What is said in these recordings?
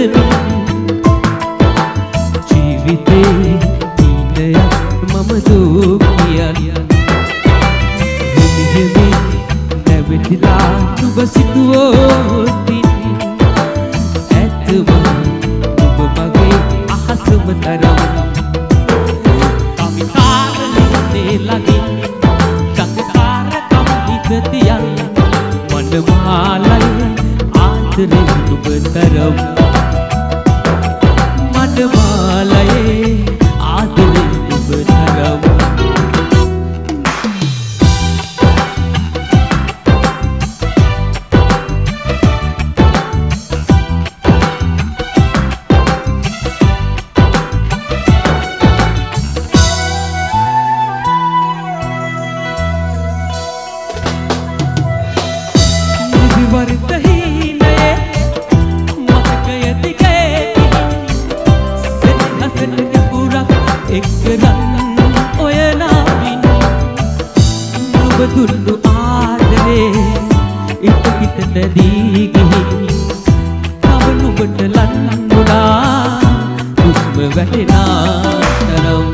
කරමින් ජීවිතේ නීනයක් මම දුකියන් හිමි නැවතිලා නුඹ සිටුවෝතින් ඇත්තම නුඹ මගේ අහසම තරම් කවිතාරලින්නේ ලගින් චක්කාරකම් හිතතියන් මනමාලයි ආදරේ නුඹ තරම් මනමාලයේ ආදරේ නුඹ තරම් දුන්නු ආදරේ ඉත හිතට දී ගිහින් තව නුඹට ලන්නුනා හුස්ම වැටෙනා තරම්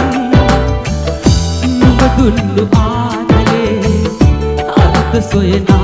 දුන්නු ආදරේ අර්ථ සොයන